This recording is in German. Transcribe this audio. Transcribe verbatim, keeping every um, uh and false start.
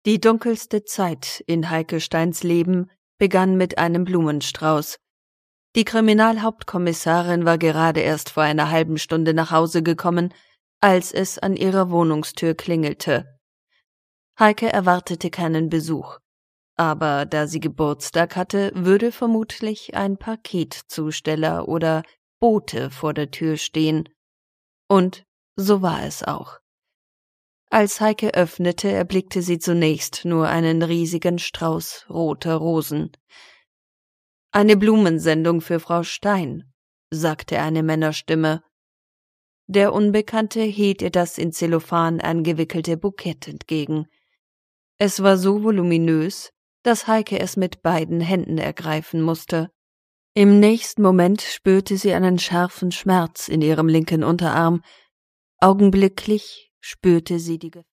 Die dunkelste Zeit in Heike Steins Leben begann mit einem Blumenstrauß. Die Kriminalhauptkommissarin war gerade erst vor einer halben Stunde nach Hause gekommen, als es an ihrer Wohnungstür klingelte. Heike erwartete keinen Besuch, aber da sie Geburtstag hatte, würde vermutlich ein Paketzusteller oder Bote vor der Tür stehen. Und so war es auch. Als Heike öffnete, erblickte sie zunächst nur einen riesigen Strauß roter Rosen. »Eine Blumensendung für Frau Stein«, sagte eine Männerstimme. Der Unbekannte hielt ihr das in Zellophan eingewickelte Bukett entgegen. Es war so voluminös, dass Heike es mit beiden Händen ergreifen musste. Im nächsten Moment spürte sie einen scharfen Schmerz in ihrem linken Unterarm. Augenblicklich spürte sie die Gefahr.